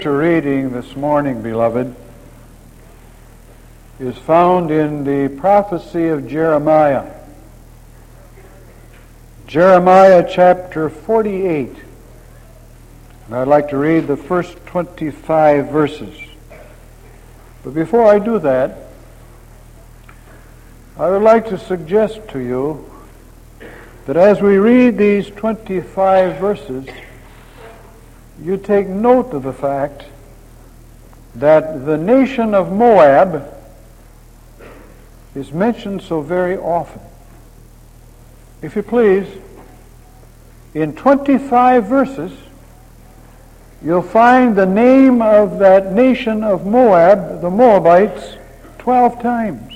Reading this morning, beloved, is found in the prophecy of Jeremiah. Jeremiah chapter 48. And I'd like to read the first 25 verses. But before I do that, I would like to suggest to you that as we read these 25 verses, you take note of the fact that the nation of Moab is mentioned so very often. If you please, in 25 verses, you'll find the name of that nation of Moab, the Moabites, 12 times.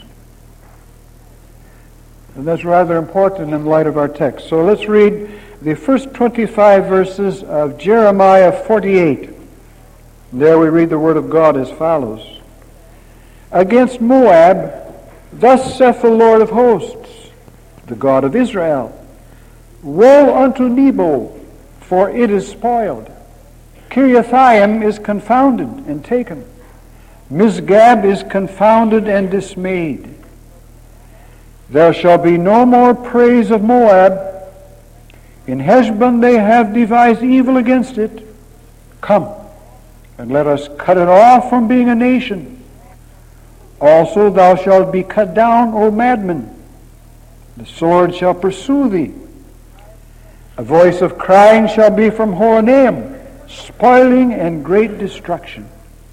And that's rather important in light of our text. So let's read the first 25 verses of Jeremiah 48. There we read the word of God as follows. Against Moab, thus saith the Lord of hosts, the God of Israel, woe unto Nebo, for it is spoiled. Kiriathaim is confounded and taken. Misgab is confounded and dismayed. There shall be no more praise of Moab. In Heshbon they have devised evil against it. Come, and let us cut it off from being a nation. Also thou shalt be cut down, O madman. The sword shall pursue thee. A voice of crying shall be from Horonaim, spoiling and great destruction.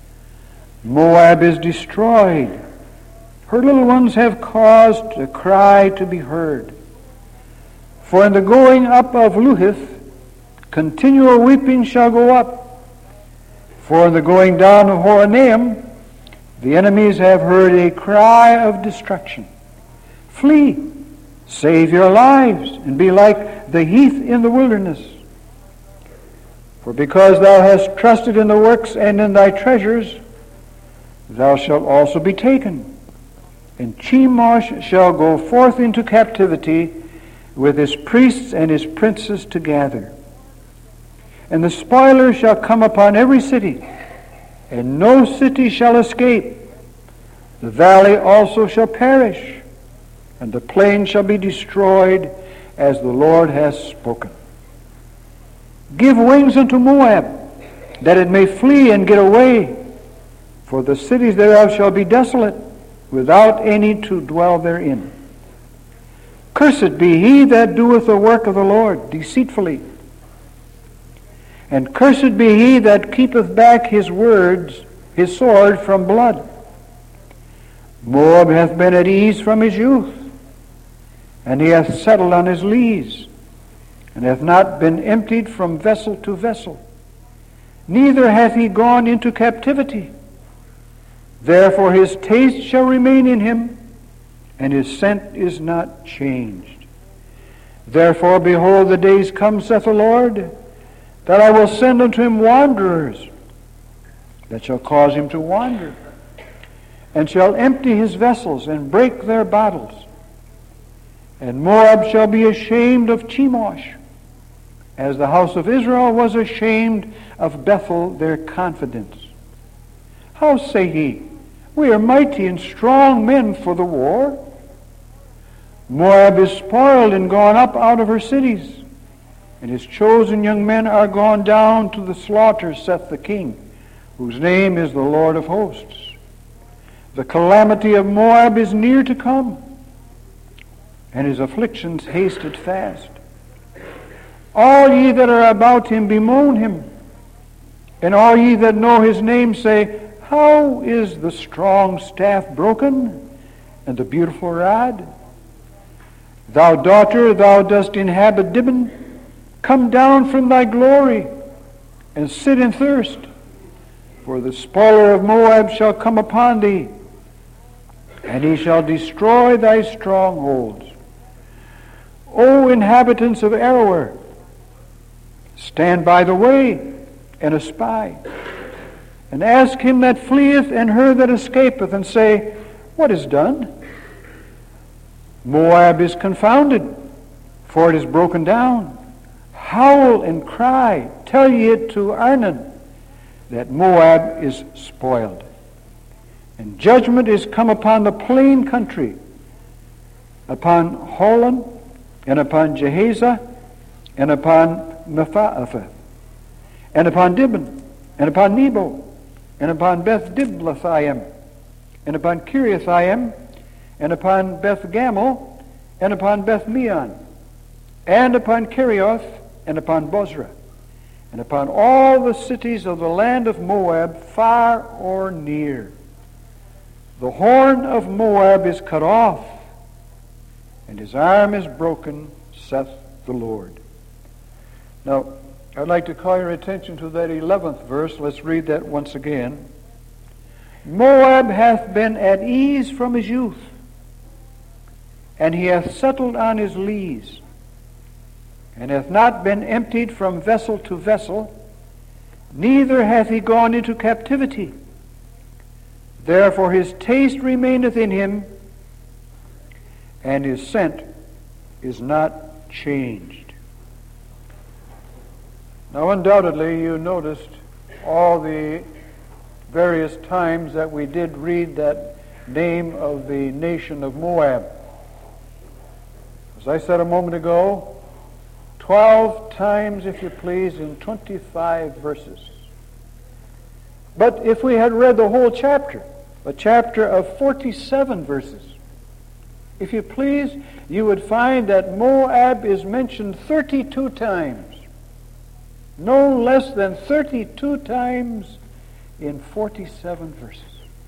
Moab is destroyed. Her little ones have caused a cry to be heard. For in the going up of Luhith, continual weeping shall go up. For in the going down of Horonaim, the enemies have heard a cry of destruction. Flee, save your lives, and be like the heath in the wilderness. For because thou hast trusted in the works and in thy treasures, thou shalt also be taken. And Chemosh shall go forth into captivity, with his priests and his princes to gather. And the spoiler shall come upon every city, and no city shall escape. The valley also shall perish, and the plain shall be destroyed, as the Lord has spoken. Give wings unto Moab, that it may flee and get away, for the cities thereof shall be desolate, without any to dwell therein. Cursed be he that doeth the work of the Lord deceitfully. And cursed be he that keepeth back his sword from blood. Moab hath been at ease from his youth, and he hath settled on his lees, and hath not been emptied from vessel to vessel. Neither hath he gone into captivity. Therefore his taste shall remain in him, and his scent is not changed. Therefore, behold, the days come, saith the Lord, that I will send unto him wanderers, that shall cause him to wander, and shall empty his vessels, and break their bottles. And Moab shall be ashamed of Chemosh, as the house of Israel was ashamed of Bethel, their confidence. How say ye, we are mighty and strong men for the war? Moab is spoiled and gone up out of her cities, and his chosen young men are gone down to the slaughter, saith the King, whose name is the Lord of hosts. The calamity of Moab is near to come, and his afflictions hasted fast. All ye that are about him bemoan him, and all ye that know his name say, how is the strong staff broken, and the beautiful rod? Thou daughter, thou dost inhabit Dibon, come down from thy glory, and sit in thirst. For the spoiler of Moab shall come upon thee, and he shall destroy thy strongholds. O inhabitants of Aroer, stand by the way, and espy. And ask him that fleeth and her that escapeth, and say, what is done? Moab is confounded, for it is broken down. Howl and cry, tell ye it to Arnon. that Moab is spoiled. And judgment is come upon the plain country, upon Holon, and upon Jehaza, and upon Mephaathah, and upon Dibon, and upon Nebo, and upon Beth Diblathaim, and upon Kiriathaim, and upon Beth Gamel, and upon Beth Meon, and upon Kerioth, and upon Bozrah, and upon all the cities of the land of Moab, far or near. The horn of Moab is cut off, and his arm is broken, saith the Lord. Now, I'd like to call your attention to that 11th verse. Let's read that once again. Moab hath been at ease from his youth, and he hath settled on his lees, and hath not been emptied from vessel to vessel, neither hath he gone into captivity. Therefore his taste remaineth in him, and his scent is not changed. Now undoubtedly you noticed all the various times that we did read that name of the nation of Moab. As I said a moment ago, 12 times, if you please, in 25 verses. But if we had read the whole chapter, a chapter of 47 verses, if you please, you would find that Moab is mentioned 32 times. No less than 32 times in 47 verses.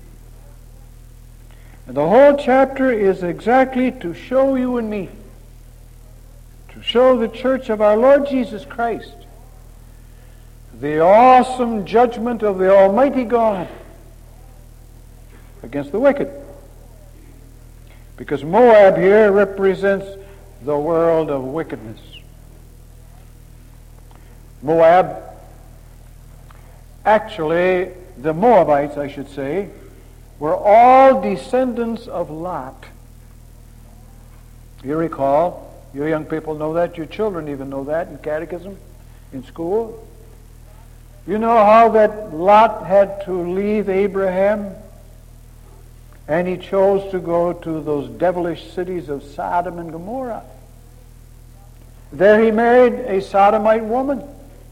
And the whole chapter is exactly to show you and me, to show the church of our Lord Jesus Christ, the awesome judgment of the Almighty God against the wicked. Because Moab here represents the world of wickedness. Moab, actually, the Moabites, I should say, were all descendants of Lot. You recall, you young people know that, your children even know that in catechism, in school. You know how that Lot had to leave Abraham, and he chose to go to those devilish cities of Sodom and Gomorrah. There he married a Sodomite woman.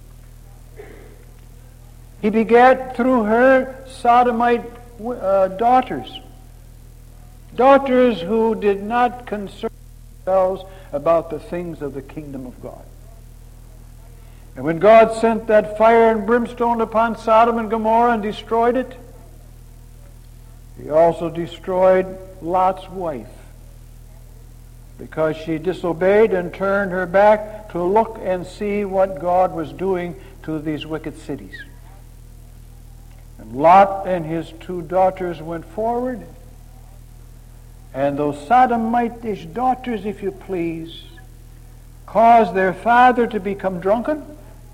He begat through her Sodomite daughters. Daughters who did not concern themselves about the things of the kingdom of God. And when God sent that fire and brimstone upon Sodom and Gomorrah and destroyed it, he also destroyed Lot's wife, because she disobeyed and turned her back to look and see what God was doing to these wicked cities. And Lot and his two daughters went forward, and those Sodomitish daughters, if you please, caused their father to become drunken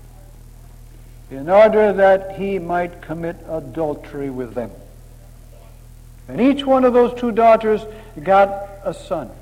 in order that he might commit adultery with them. And each one of those two daughters got a son.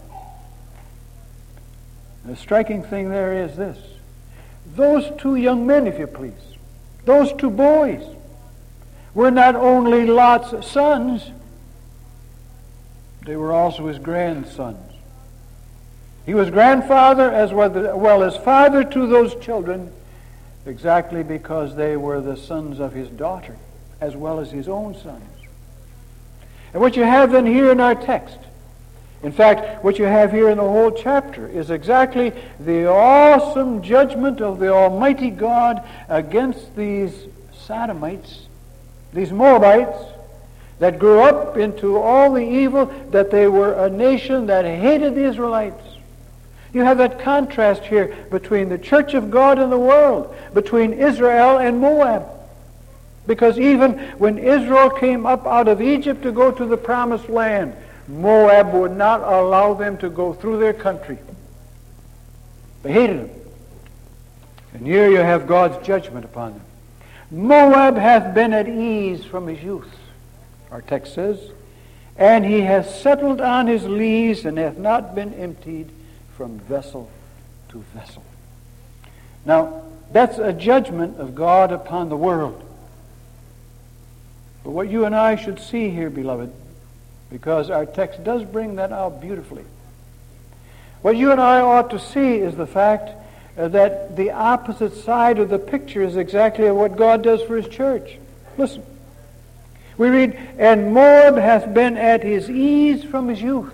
And the striking thing there is this. Those two young men, if you please, those two boys, were not only Lot's sons, they were also his grandsons. He was grandfather as well as father to those children, exactly because they were the sons of his daughter, as well as his own sons. And what you have then here in our text, in fact, what you have here in the whole chapter, is exactly the awesome judgment of the Almighty God against these Sodomites, these Moabites, that grew up into all the evil, that they were a nation that hated the Israelites. You have that contrast here between the church of God and the world, between Israel and Moab. Because even when Israel came up out of Egypt to go to the promised land, Moab would not allow them to go through their country. They hated them. And here you have God's judgment upon them. Moab hath been at ease from his youth, our text says, and he hath settled on his lees, and hath not been emptied from vessel to vessel. Now, that's a judgment of God upon the world. But what you and I should see here, beloved, because our text does bring that out beautifully, what you and I ought to see is the fact that the opposite side of the picture is exactly what God does for His church. Listen. We read, "And Moab hath been at his ease from his youth."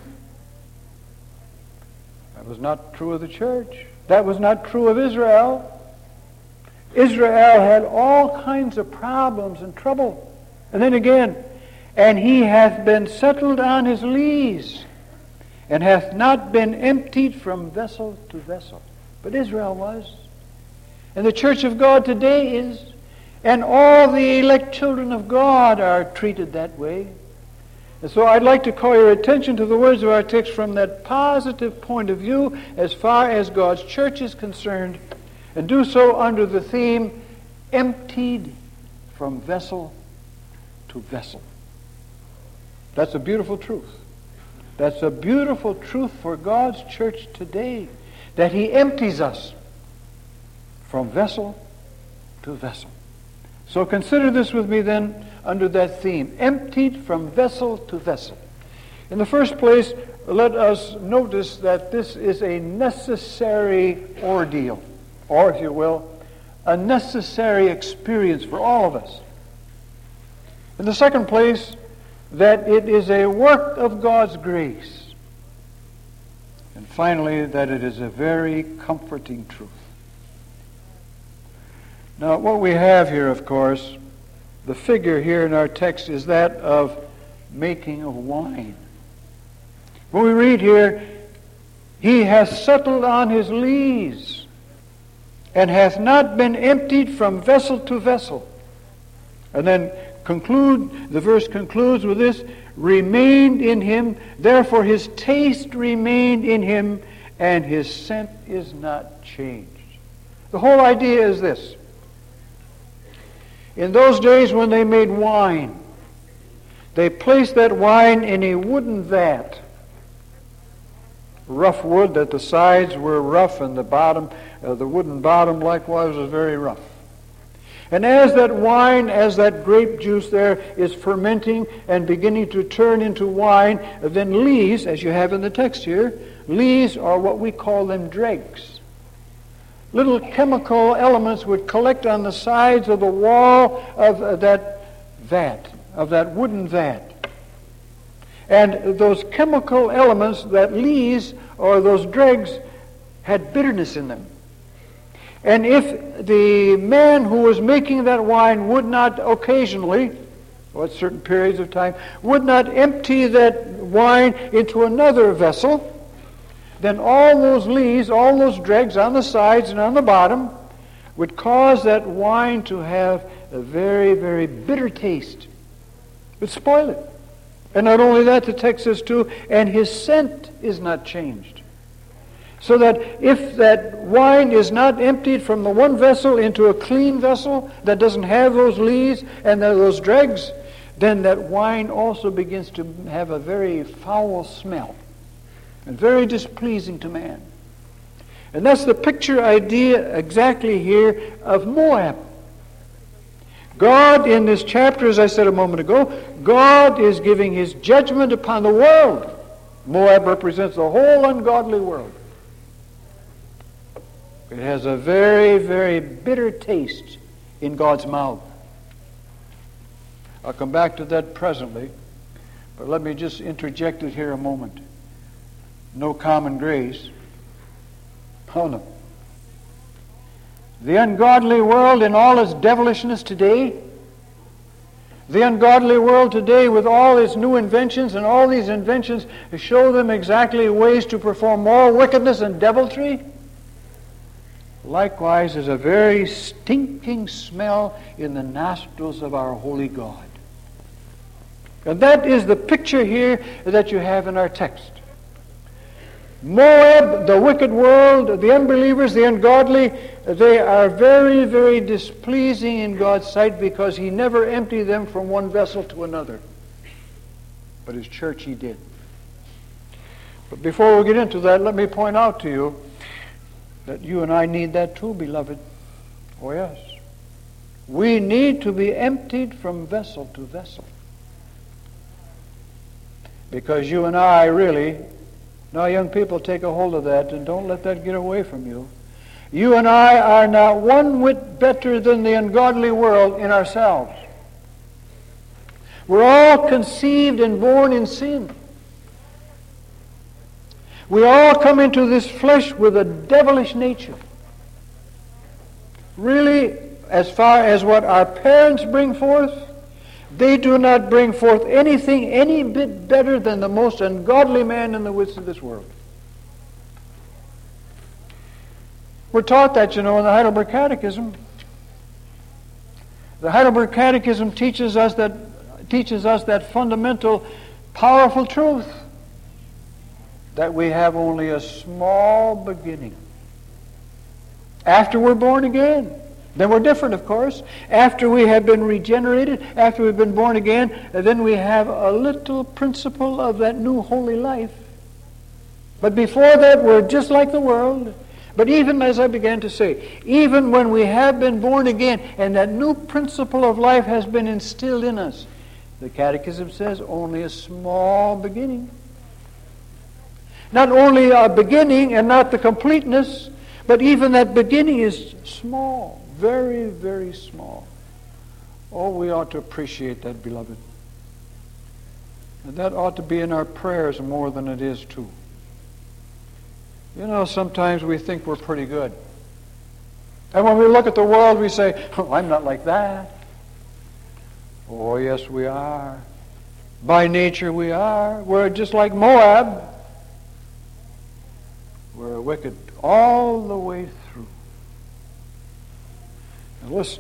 That was not true of the church. That was not true of Israel. Israel had all kinds of problems and trouble. And then again, "And he hath been settled on his lees, and hath not been emptied from vessel to vessel." But Israel was. And the church of God today is. And all the elect children of God are treated that way. And so I'd like to call your attention to the words of our text from that positive point of view as far as God's church is concerned, and do so under the theme, emptied from vessel to vessel. That's a beautiful truth. That's a beautiful truth for God's church today, that He empties us from vessel to vessel. So consider this with me then under that theme, emptied from vessel to vessel. In the first place, let us notice that this is a necessary ordeal, or if you will, a necessary experience for all of us. In the second place, that it is a work of God's grace. And finally, that it is a very comforting truth. Now, what we have here, of course, the figure here in our text is that of making of wine. When we read here, "He hath settled on his lees, and hath not been emptied from vessel to vessel." And then the verse concludes with this, "Remained in him, therefore his taste remained in him, and his scent is not changed." The whole idea is this. In those days when they made wine, they placed that wine in a wooden vat. Rough wood, that the sides were rough and the bottom, the wooden bottom likewise was very rough. And as that wine, as that grape juice there is fermenting and beginning to turn into wine, then lees, as you have in the text here, lees are what we call them dregs. Little chemical elements would collect on the sides of the wall of that vat, of that wooden vat. And those chemical elements, that lees, or those dregs, had bitterness in them. And if the man who was making that wine would not occasionally, or at certain periods of time, would not empty that wine into another vessel, then all those lees, all those dregs on the sides and on the bottom would cause that wine to have a very, very bitter taste. It would spoil it. And not only that, the text says too, and his scent is not changed. So that if that wine is not emptied from the one vessel into a clean vessel that doesn't have those lees and those dregs, then that wine also begins to have a very foul smell. And very displeasing to man. And that's the picture idea exactly here of Moab. God, in this chapter, as I said a moment ago, God is giving His judgment upon the world. Moab represents the whole ungodly world. It has a very, very bitter taste in God's mouth. I'll come back to that presently, but let me just interject it here a moment. No common grace. Oh no. The ungodly world in all its devilishness today, the ungodly world today with all its new inventions, and all these inventions show them exactly ways to perform more wickedness and deviltry, likewise is a very stinking smell in the nostrils of our holy God. And that is the picture here that you have in our text. Moab, the wicked world, the unbelievers, the ungodly, they are very, very displeasing in God's sight because He never emptied them from one vessel to another. But His church He did. But before we get into that, let me point out to you that you and I need that too, beloved. Oh yes. We need to be emptied from vessel to vessel. Because you and I really, now young people, take a hold of that and don't let that get away from you. You and I are not one whit better than the ungodly world in ourselves. We're all conceived and born in sin. We all come into this flesh with a devilish nature. Really, as far as what our parents bring forth, they do not bring forth anything any bit better than the most ungodly man in the width of this world. We're taught that, in the Heidelberg Catechism. The Heidelberg Catechism teaches us that fundamental, powerful truth, that we have only a small beginning. After we're born again, then we're different, of course. After we have been regenerated, after we've been born again, then we have a little principle of that new holy life. But before that, we're just like the world. But even, as I began to say, even when we have been born again and that new principle of life has been instilled in us, the Catechism says only a small beginning. Not only a beginning and not the completeness, but even that beginning is small, very, very small. Oh, we ought to appreciate that, beloved. And that ought to be in our prayers more than it is too. Sometimes we think we're pretty good. And when we look at the world, we say, oh, I'm not like that. Oh, yes, we are. By nature, we are. We're just like Moab. We're wicked all the way through. Now listen.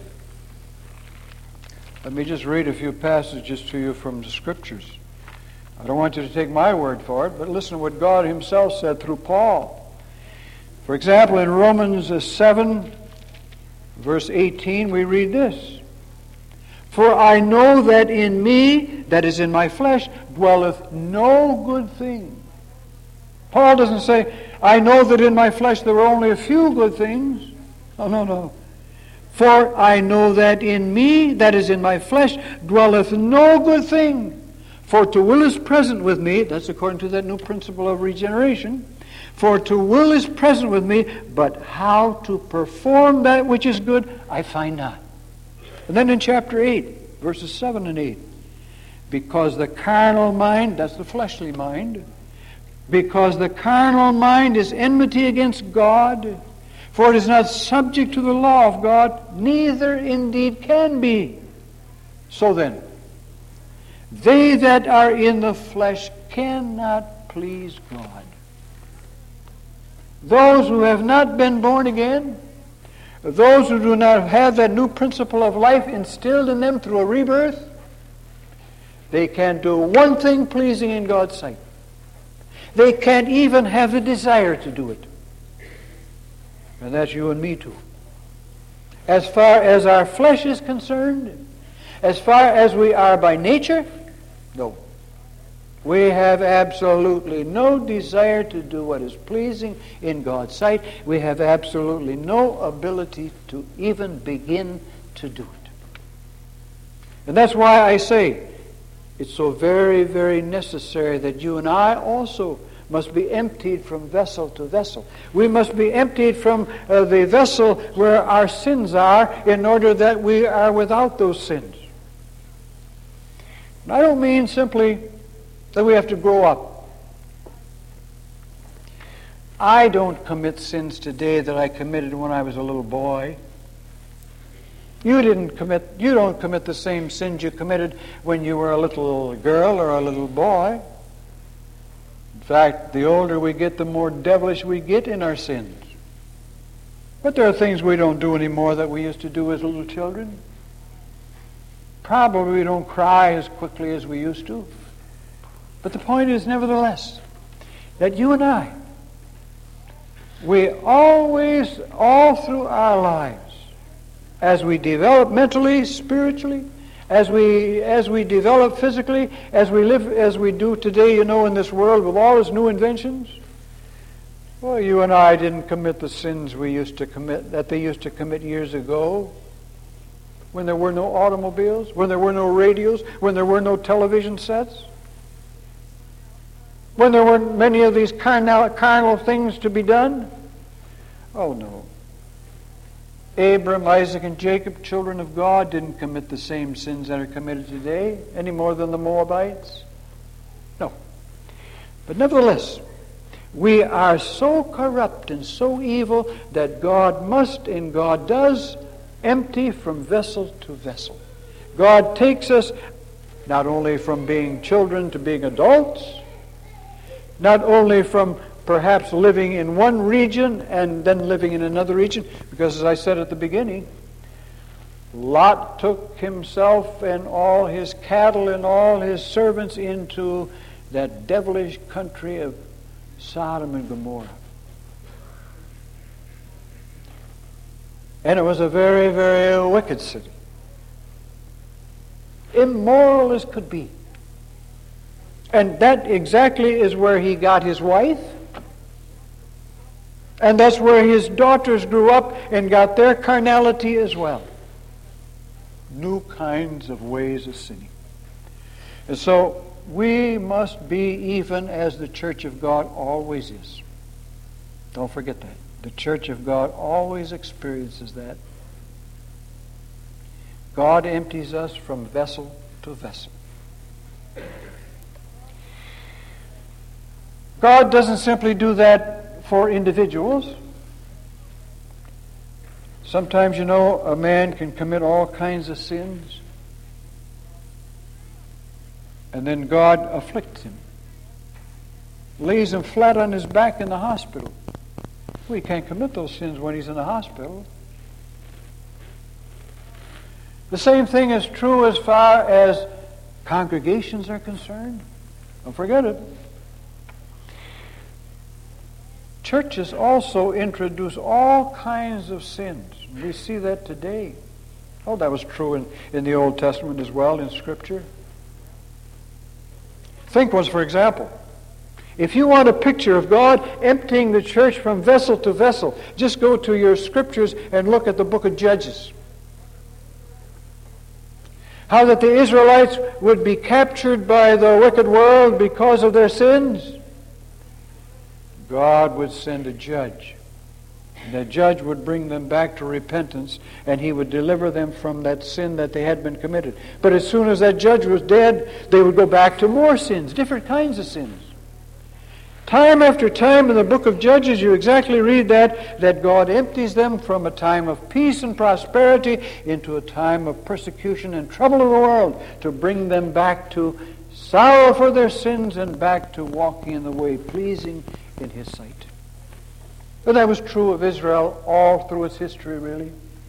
Let me just read a few passages to you from the Scriptures. I don't want you to take my word for it, but listen to what God Himself said through Paul. For example, in Romans 7, verse 18, we read this. For I know that in me, that is in my flesh, dwelleth no good thing. Paul doesn't say, I know that in my flesh there are only a few good things. No. For I know that in me, that is in my flesh, dwelleth no good thing. For to will is present with me, that's according to that new principle of regeneration. For to will is present with me, but how to perform that which is good, I find not. And then in chapter 8, verses 7 and 8, because the carnal mind, that's the fleshly mind, because the carnal mind is enmity against God, for it is not subject to the law of God, neither indeed can be. So then, they that are in the flesh cannot please God. Those who have not been born again, those who do not have that new principle of life instilled in them through a rebirth, they can't do one thing pleasing in God's sight. They can't even have the desire to do it. And that's you and me too. As far as our flesh is concerned, as far as we are by nature, no. We have absolutely no desire to do what is pleasing in God's sight. We have absolutely no ability to even begin to do it. And that's why I say it's so very, very necessary that you and I also must be emptied from vessel to vessel. We must be emptied from the vessel where our sins are in order that we are without those sins. And I don't mean simply that we have to grow up. I don't commit sins today that I committed when I was a little boy. You don't commit the same sins you committed when you were a little girl or a little boy. In fact, the older we get, the more devilish we get in our sins. But there are things we don't do anymore that we used to do as little children. Probably we don't cry as quickly as we used to. But the point is, nevertheless, that you and I, we always, all through our lives, as we develop mentally, spiritually, as we develop physically, as we live as we do today, in this world with all its new inventions, well, you and I didn't commit the sins we used to commit, that they used to commit years ago. when there were no automobiles, when there were no radios, when there were no television sets, when there weren't many of these carnal things to be done? Oh, no. Abram, Isaac, and Jacob, children of God, didn't commit the same sins that are committed today, any more than the Moabites. No. But nevertheless, we are so corrupt and so evil that God must and God does empty from vessel to vessel. God takes us not only from being children to being adults, not only from perhaps living in one region and then living in another region, because as I said at the beginning, Lot took himself and all his cattle and all his servants into that devilish country of Sodom and Gomorrah. And it was a very, very wicked city. Immoral as could be. And that exactly is where he got his wife. And that's where his daughters grew up and got their carnality as well. New kinds of ways of sinning. And so we must be even as the church of God always is. Don't forget that. The church of God always experiences that. God empties us from vessel to vessel. God doesn't simply do that for individuals. Sometimes, a man can commit all kinds of sins, and then God afflicts him, lays him flat on his back in the hospital. Well, he can't commit those sins when he's in the hospital. The same thing is true as far as congregations are concerned. Don't forget it. Churches also introduce all kinds of sins. We see that today. Oh, that was true in the Old Testament as well, in Scripture. Think for example, if you want a picture of God emptying the church from vessel to vessel, just go to your Scriptures and look at the book of Judges. How that the Israelites would be captured by the wicked world because of their sins. God would send a judge. And that judge would bring them back to repentance, and he would deliver them from that sin that they had been committed. But as soon as that judge was dead, they would go back to more sins, different kinds of sins. Time after time in the book of Judges, you exactly read that God empties them from a time of peace and prosperity into a time of persecution and trouble of the world, to bring them back to sorrow for their sins and back to walking in the way pleasing in His sight. But that was true of Israel all through its history, really.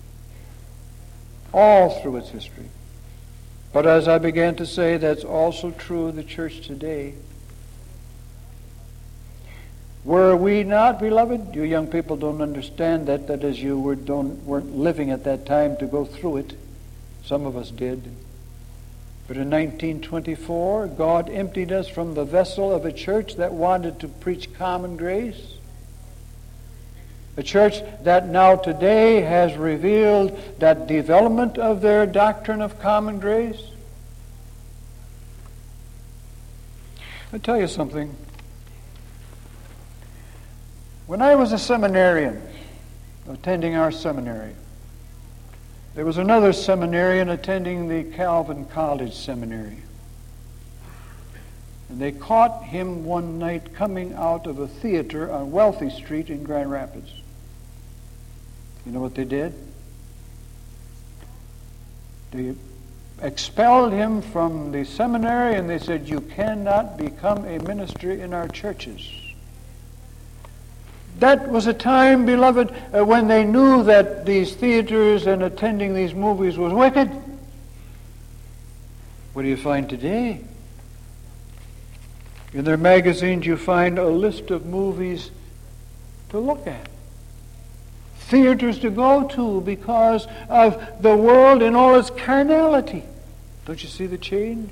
All through its history. But as I began to say, that's also true of the church today. Were we not, beloved? You young people don't understand that as you weren't living at that time to go through it. Some of us did. But in 1924, God emptied us from the vessel of a church that wanted to preach common grace. A church that now today has revealed that development of their doctrine of common grace. I'll tell you something. When I was a seminarian, attending our seminary, there was another seminarian attending the Calvin College Seminary. And they caught him one night coming out of a theater on Wealthy Street in Grand Rapids. You know what they did? They expelled him from the seminary, and they said, "You cannot become a minister in our churches." That was a time, beloved, when they knew that these theaters and attending these movies was wicked. What do you find today? In their magazines you find a list of movies to look at. Theaters to go to because of the world in all its carnality. Don't you see the change?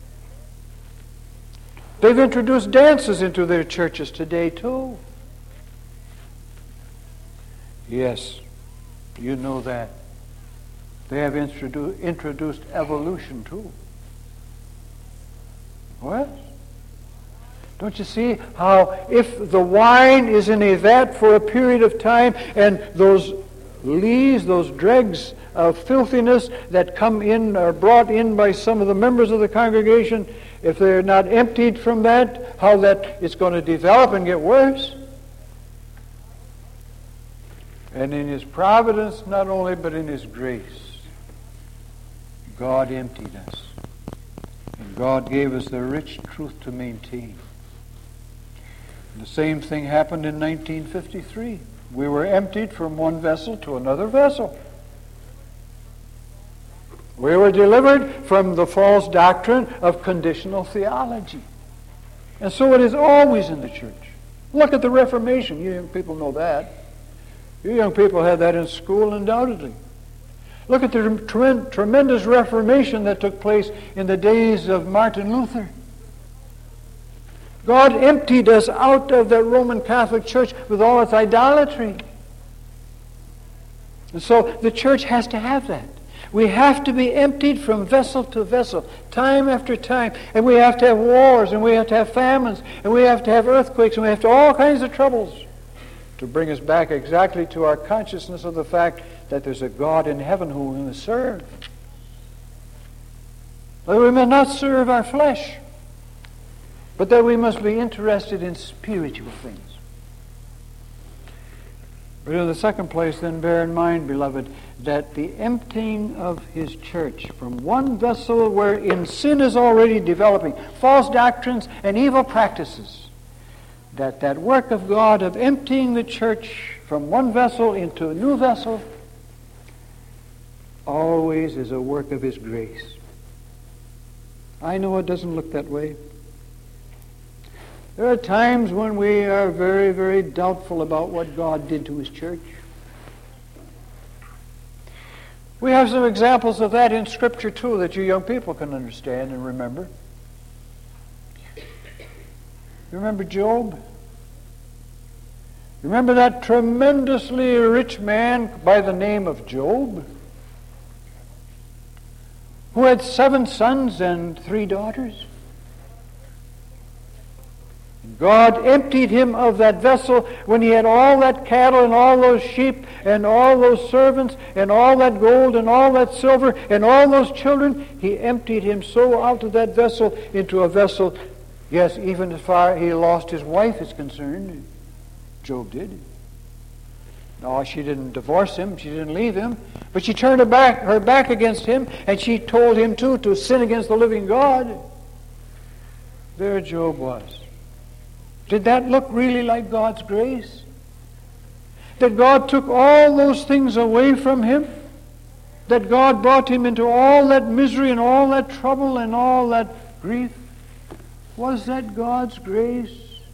They've introduced dances into their churches today too. Yes, you know that. They have introduced evolution too. What? Don't you see how if the wine is in a vat for a period of time and those lees, those dregs of filthiness that come in are brought in by some of the members of the congregation, if they're not emptied from that, how that it's going to develop and get worse? And in His providence, not only, but in His grace, God emptied us. And God gave us the rich truth to maintain. The same thing happened in 1953. We were emptied from one vessel to another vessel. We were delivered from the false doctrine of conditional theology. And so it is always in the church. Look at the Reformation. You young people know that. You young people had that in school undoubtedly. Look at the tremendous Reformation that took place in the days of Martin Luther. God emptied us out of the Roman Catholic Church with all its idolatry. And so the church has to have that. We have to be emptied from vessel to vessel, time after time. And we have to have wars, and we have to have famines, and we have to have earthquakes, and we have to have all kinds of troubles to bring us back exactly to our consciousness of the fact that there's a God in heaven whom we must serve. But we must not serve our flesh, but that we must be interested in spiritual things. But in the second place, then, bear in mind, beloved, that the emptying of His church from one vessel wherein sin is already developing, false doctrines and evil practices, that work of God of emptying the church from one vessel into a new vessel always is a work of His grace. I know it doesn't look that way. There are times when we are very, very doubtful about what God did to His church. We have some examples of that in Scripture too that you young people can understand and remember. You remember Job? Remember that tremendously rich man by the name of Job, who had 7 sons and 3 daughters? God emptied him of that vessel when he had all that cattle and all those sheep and all those servants and all that gold and all that silver and all those children. He emptied him so out of that vessel into a vessel, yes, even as far he lost his wife is concerned. Job did. No, she didn't divorce him. She didn't leave him. But she turned her back against him, and she told him too to sin against the living God. There Job was. Did that look really like God's grace? That God took all those things away from him? That God brought him into all that misery and all that trouble and all that grief? Was that God's grace?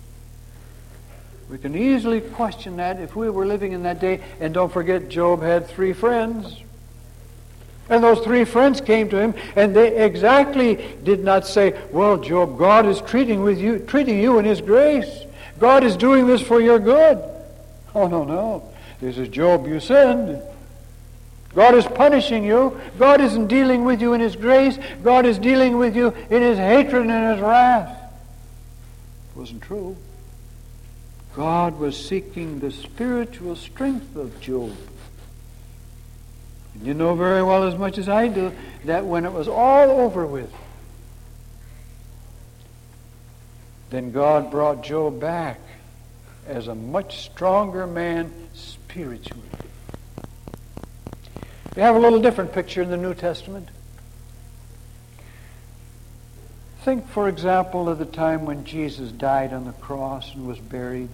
We can easily question that if we were living in that day. And don't forget, Job had 3 friends. And those 3 friends came to him, and they exactly did not say, well, Job, God is treating you in His grace. God is doing this for your good. Oh, no. This is Job, you sinned. God is punishing you. God isn't dealing with you in His grace. God is dealing with you in His hatred and His wrath. It wasn't true. God was seeking the spiritual strength of Job. You know very well as much as I do that when it was all over with, then God brought Job back as a much stronger man spiritually. We have a little different picture in the New Testament. Think, for example, of the time when Jesus died on the cross and was buried.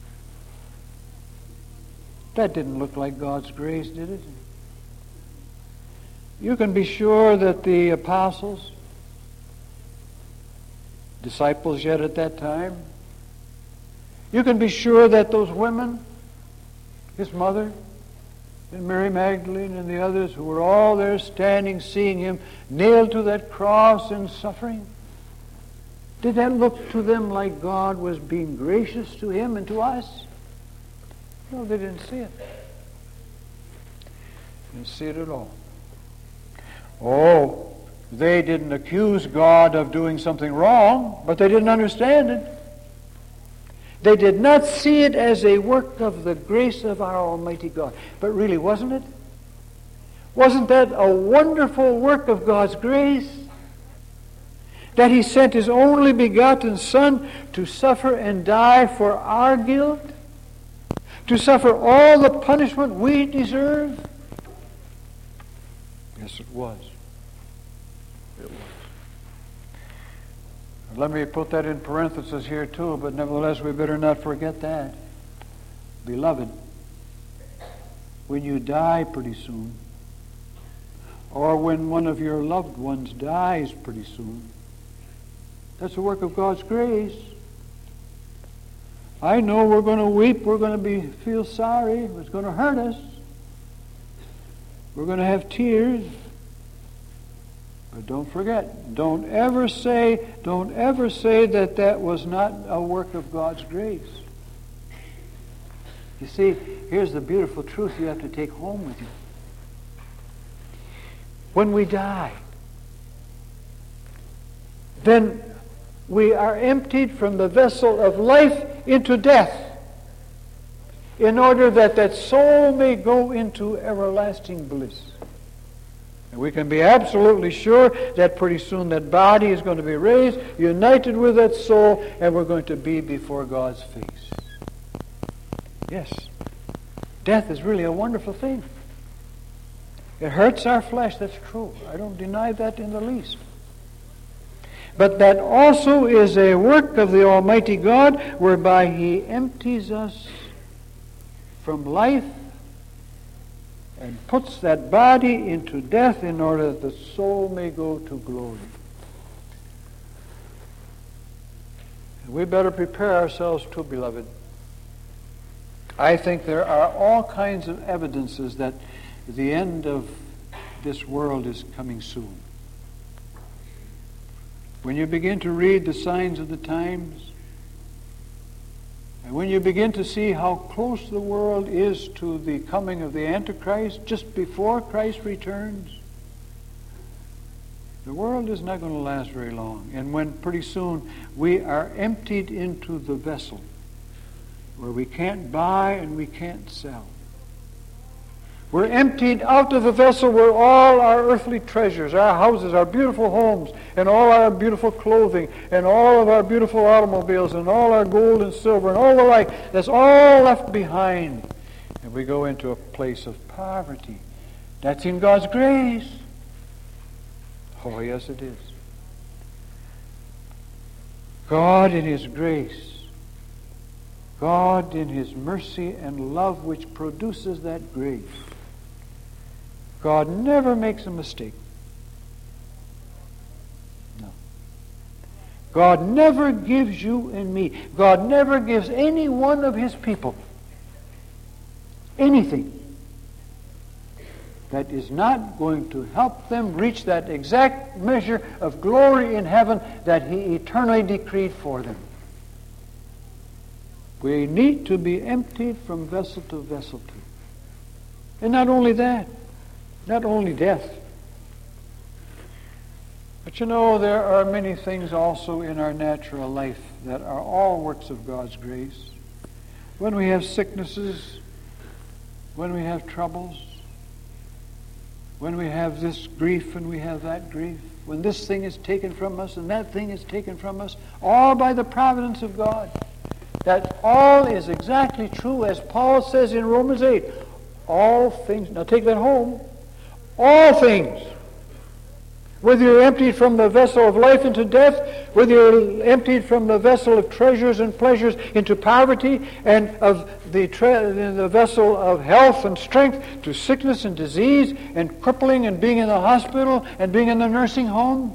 That didn't look like God's grace, did it? You can be sure that the apostles, disciples yet at that time, you can be sure that those women, his mother, and Mary Magdalene and the others who were all there standing, seeing him nailed to that cross in suffering, did that look to them like God was being gracious to him and to us? No, they didn't see it. They didn't see it at all. Oh, they didn't accuse God of doing something wrong, but they didn't understand it. They did not see it as a work of the grace of our Almighty God. But really, wasn't it? Wasn't that a wonderful work of God's grace? That He sent His only begotten Son to suffer and die for our guilt? To suffer all the punishment we deserve? Yes, it was. It was. Let me put that in parentheses here too, but nevertheless we better not forget that. Beloved, when you die pretty soon, or when one of your loved ones dies pretty soon, that's a work of God's grace. I know we're going to weep, we're going to feel sorry, it's going to hurt us. We're going to have tears. But don't forget, don't ever say that that was not a work of God's grace. You see, here's the beautiful truth you have to take home with you. When we die, then we are emptied from the vessel of life into death, in order that that soul may go into everlasting bliss. And we can be absolutely sure that pretty soon that body is going to be raised, united with that soul, and we're going to be before God's face. Yes, death is really a wonderful thing. It hurts our flesh, that's true. I don't deny that in the least. But that also is a work of the Almighty God, whereby He empties us from life and puts that body into death in order that the soul may go to glory. And we better prepare ourselves too, beloved. I think there are all kinds of evidences that the end of this world is coming soon. When you begin to read the signs of the times, and when you begin to see how close the world is to the coming of the Antichrist, just before Christ returns, the world is not going to last very long. And when pretty soon we are emptied into the vessel, where we can't buy and we can't sell. We're emptied out of the vessel where all our earthly treasures, our houses, our beautiful homes, and all our beautiful clothing, and all of our beautiful automobiles, and all our gold and silver, and all the like, that's all left behind. And we go into a place of poverty. That's in God's grace. Oh, yes, it is. God in His grace, God in His mercy and love which produces that grace, God never makes a mistake. No. God never gives you and me, God never gives any one of His people anything that is not going to help them reach that exact measure of glory in heaven that He eternally decreed for them. We need to be emptied from vessel to vessel too. And not only that, not only death. But you know, there are many things also in our natural life that are all works of God's grace. When we have sicknesses, when we have troubles, when we have this grief and we have that grief, when this thing is taken from us and that thing is taken from us, all by the providence of God. That all is exactly true as Paul says in Romans 8. All things, now take that home. All things, whether you're emptied from the vessel of life into death, whether you're emptied from the vessel of treasures and pleasures into poverty, and of the vessel of health and strength to sickness and disease and crippling and being in the hospital and being in the nursing home.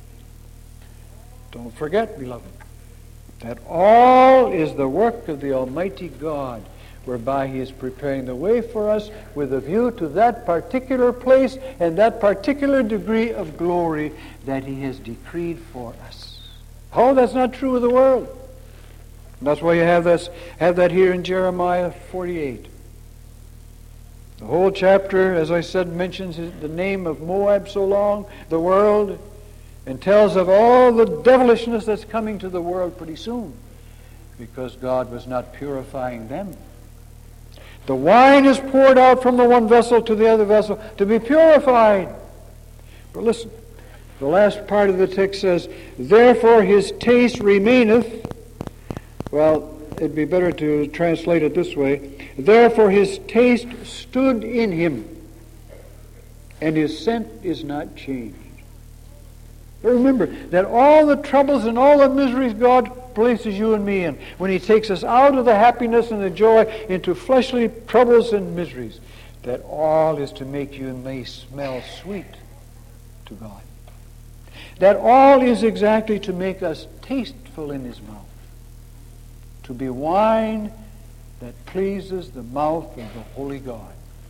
Don't forget, beloved, that all is the work of the Almighty God, whereby He is preparing the way for us with a view to that particular place and that particular degree of glory that He has decreed for us. Oh, that's not true of the world. And that's why you have that here in Jeremiah 48. The whole chapter, as I said, mentions the name of Moab so long, the world, and tells of all the devilishness that's coming to the world pretty soon, because God was not purifying them. The wine is poured out from the one vessel to the other vessel to be purified. But listen, the last part of the text says, therefore his taste remaineth. Well, it'd be better to translate it this way. Therefore his taste stood in him, and his scent is not changed. But remember that all the troubles and all the miseries God places you and me in, when he takes us out of the happiness and the joy into fleshly troubles and miseries, that all is to make you and me smell sweet to God. That all is exactly to make us tasteful in his mouth, to be wine that pleases the mouth of the holy God.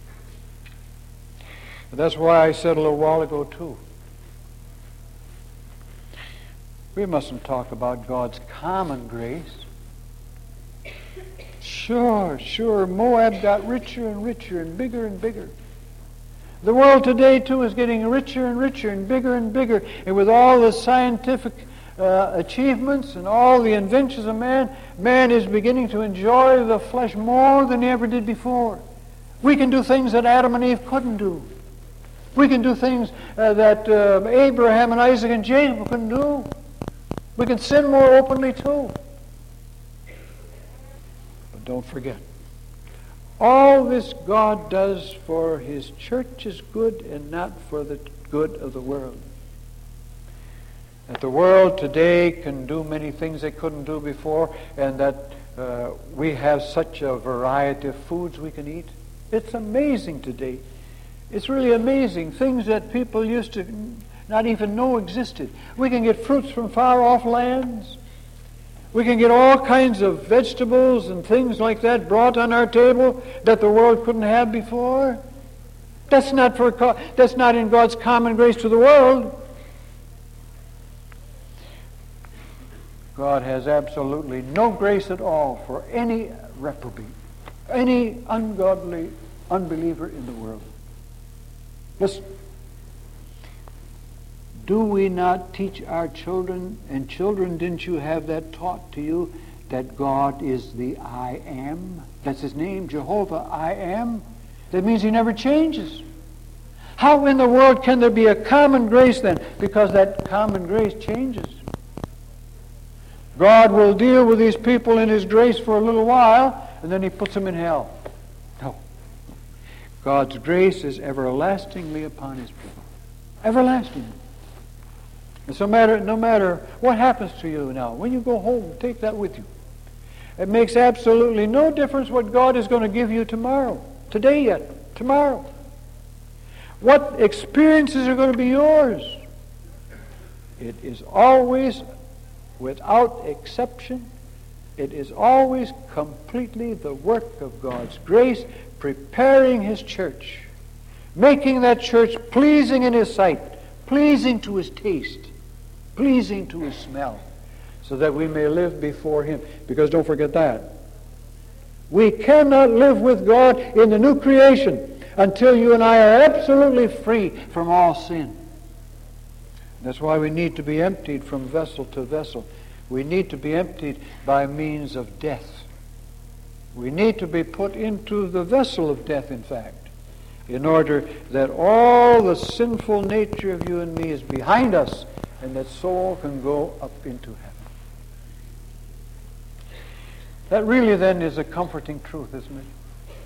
And that's why I said a little while ago too, we mustn't talk about God's common grace. Sure, Moab got richer and richer and bigger and bigger. The world today, too, is getting richer and richer and bigger and bigger. And with all the scientific achievements and all the inventions of man is beginning to enjoy the flesh more than he ever did before. We can do things that Adam and Eve couldn't do. We can do things that Abraham and Isaac and Jacob couldn't do. We can sin more openly, too. But don't forget, all this God does for his church's good and not for the good of the world. That the world today can do many things they couldn't do before, and that we have such a variety of foods we can eat. It's amazing today. It's really amazing. Things that people used to not even know existed. We can get fruits from far-off lands. We can get all kinds of vegetables and things like that brought on our table that the world couldn't have before. That's not in God's common grace to the world. God has absolutely no grace at all for any reprobate, any ungodly unbeliever in the world. Listen. Do we not teach our children, and children, didn't you have that taught to you, that God is the I am? That's his name, Jehovah, I am. That means he never changes. How in the world can there be a common grace then? Because that common grace changes. God will deal with these people in his grace for a little while, and then he puts them in hell. No. God's grace is everlastingly upon his people. Everlasting. And so no matter what happens to you now, when you go home, take that with you. It makes absolutely no difference what God is going to give you tomorrow. Today yet. Tomorrow. What experiences are going to be yours? It is always, without exception, it is always completely the work of God's grace, preparing his church, making that church pleasing in his sight, pleasing to his taste, pleasing to his smell, so that we may live before him. Because don't forget that. We cannot live with God in the new creation until you and I are absolutely free from all sin. That's why we need to be emptied from vessel to vessel. We need to be emptied by means of death. We need to be put into the vessel of death, in fact, in order that all the sinful nature of you and me is behind us, and that soul can go up into heaven. That really then is a comforting truth, isn't it?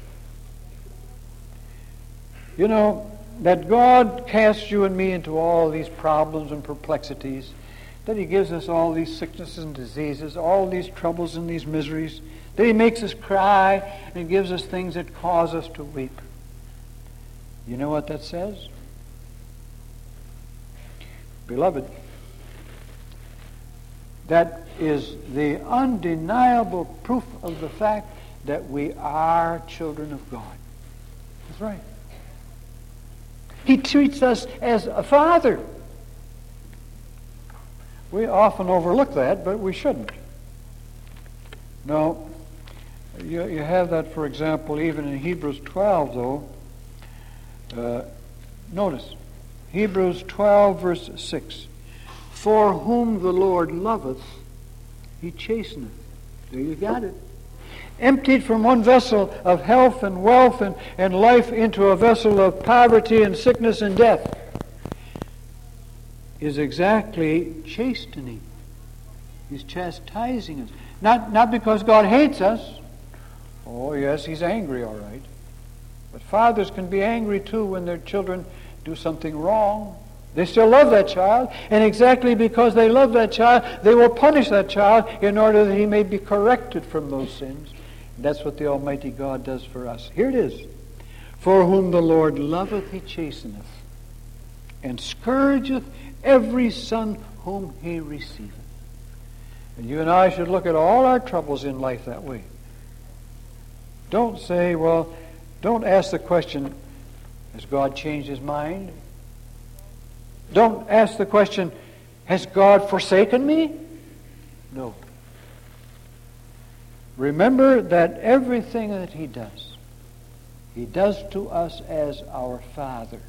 You know, that God casts you and me into all these problems and perplexities, that he gives us all these sicknesses and diseases, all these troubles and these miseries, that he makes us cry and gives us things that cause us to weep. You know what that says? Beloved, that is the undeniable proof of the fact that we are children of God. That's right. He treats us as a father. We often overlook that, but we shouldn't. No, you have that, for example, even in Hebrews 12, though. Notice, Hebrews 12, verse 6. For whom the Lord loveth, he chasteneth. There you got it. Emptied from one vessel of health and wealth and life into a vessel of poverty and sickness and death is exactly chastening. He's chastising us. Not because God hates us. Oh, yes, he's angry, all right. But fathers can be angry, too, when their children do something wrong. They still love that child, and exactly because they love that child, they will punish that child in order that he may be corrected from those sins. And that's what the Almighty God does for us. Here it is. For whom the Lord loveth, he chasteneth, and scourgeth every son whom he receiveth. And you and I should look at all our troubles in life that way. Don't say, well, don't ask the question, has God changed his mind? Don't ask the question, has God forsaken me? No. Remember that everything that he does to us as our Father.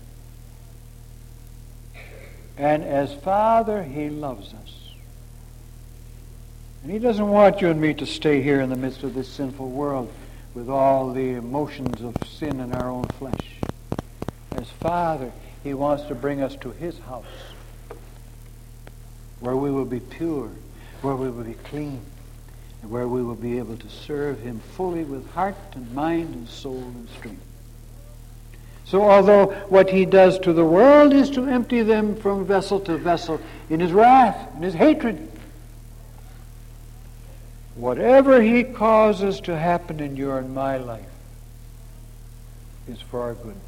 And as Father, he loves us. And he doesn't want you and me to stay here in the midst of this sinful world with all the emotions of sin in our own flesh. As Father, he wants to bring us to his house, where we will be pure, where we will be clean, and where we will be able to serve him fully with heart and mind and soul and strength. So although what he does to the world is to empty them from vessel to vessel in his wrath, in his hatred, whatever he causes to happen in your and my life is for our good.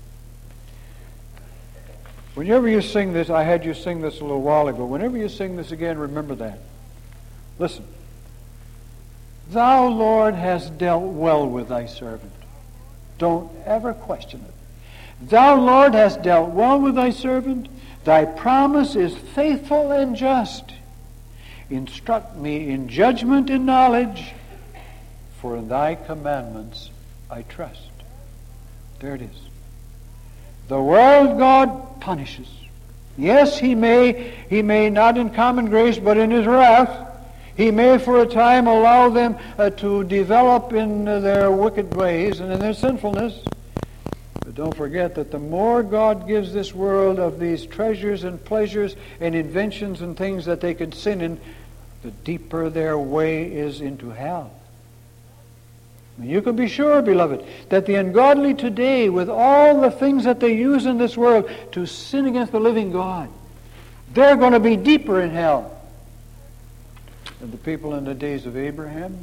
Whenever you sing this, I had you sing this a little while ago. Whenever you sing this again, remember that. Listen. Thou, Lord, hast dealt well with thy servant. Don't ever question it. Thou, Lord, hast dealt well with thy servant. Thy promise is faithful and just. Instruct me in judgment and knowledge, for in thy commandments I trust. There it is. The world God punishes. Yes, he may not in common grace, but in his wrath. He may for a time allow them to develop in their wicked ways and in their sinfulness. But don't forget that the more God gives this world of these treasures and pleasures and inventions and things that they can sin in, the deeper their way is into hell. And you can be sure, beloved, that the ungodly today, with all the things that they use in this world to sin against the living God, they're going to be deeper in hell than the people in the days of Abraham.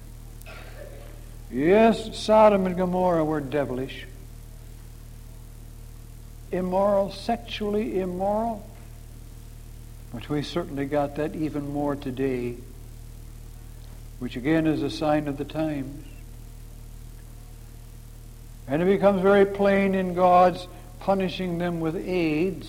Yes, Sodom and Gomorrah were devilish. Immoral, sexually immoral. But we certainly got that even more today, which again is a sign of the times. And it becomes very plain in God's punishing them with AIDS.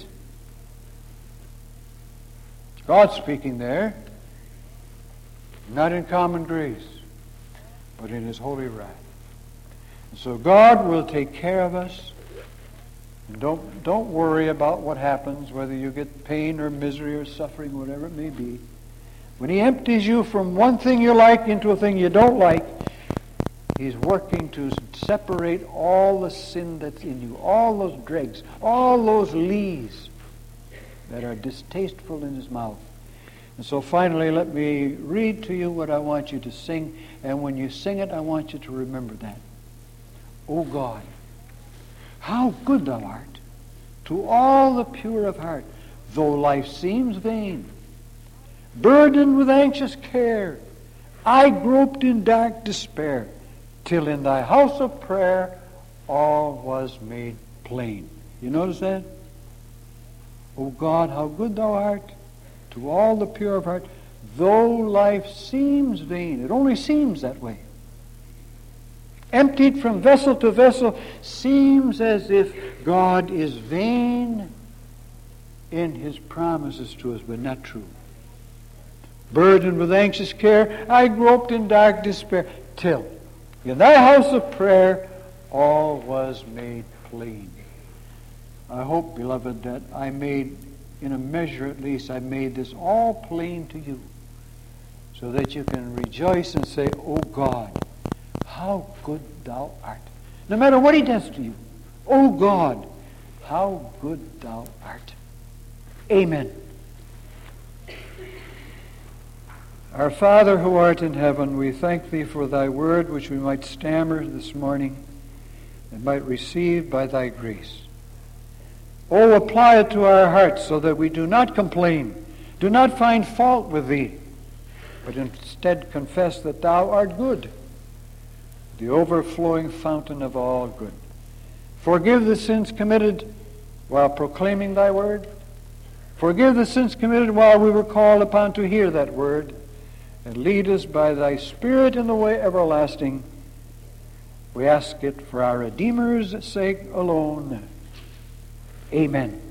God's speaking there, not in common grace, but in his holy wrath. And so God will take care of us. And don't worry about what happens, whether you get pain or misery or suffering, whatever it may be. When he empties you from one thing you like into a thing you don't like, he's working to separate all the sin that's in you, all those dregs, all those lees that are distasteful in his mouth. And so finally, let me read to you what I want you to sing. And when you sing it, I want you to remember that. O God, how good thou art to all the pure of heart, though life seems vain. Burdened with anxious care, I groped in dark despair, till in thy house of prayer all was made plain. You notice that? O God, how good thou art to all the pure of heart, though life seems vain. It only seems that way. Emptied from vessel to vessel, seems as if God is vain in his promises to us, but not true. Burdened with anxious care, I groped in dark despair, till in thy house of prayer all was made plain. I hope, beloved, that I made, in a measure at least, I made this all plain to you, so that you can rejoice and say, "O God, how good thou art." No matter what he does to you, "O God, how good thou art." Amen. Our Father who art in heaven, we thank thee for thy word, which we might stammer this morning and might receive by thy grace. Oh, apply it to our hearts so that we do not complain, do not find fault with thee, but instead confess that thou art good, the overflowing fountain of all good. Forgive the sins committed while proclaiming thy word. Forgive the sins committed while we were called upon to hear that word, and lead us by thy Spirit in the way everlasting. We ask it for our Redeemer's sake alone. Amen.